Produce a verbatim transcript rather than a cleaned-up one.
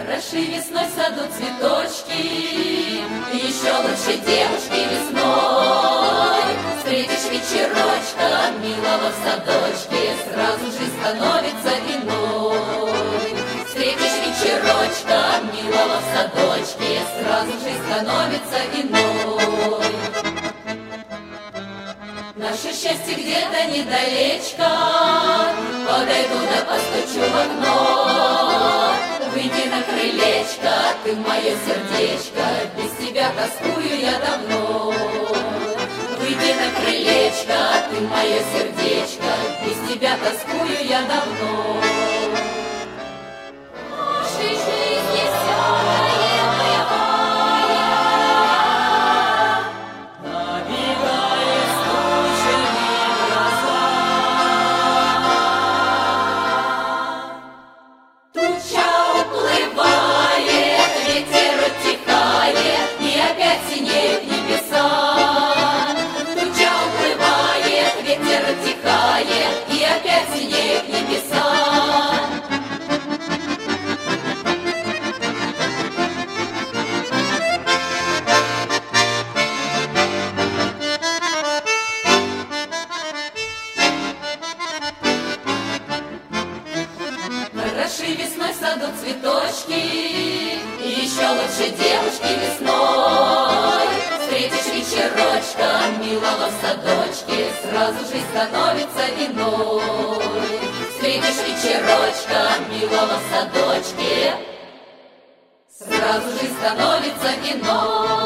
Хороши весной в саду цветочки, еще лучше девушки весной. Встретишь вечерочка милого в садочке, сразу же становится иной. Встретишь вечерочка милого в садочке, сразу же становится иной. Наше счастье где-то недалечко, подойду да постучу в окно. Выйди на крылечко, ты мое сердечко, без тебя тоскую я давно. Выйди на крылечко, ты мое сердечко, без тебя тоскую я давно. Нашей жизни вся моя, набегает с тучами гроза. Туча уплывает, ветер утихает, и опять синеют небеса. Туча уплывает, ветер утихает, и опять синеют небеса. Хороши весной в саду цветочки, и еще лучше девушки весной. Встретишь вечерочка милого в садочке, сразу же становится иной. Встретишь вечерочка милого в садочке, сразу же становится иной.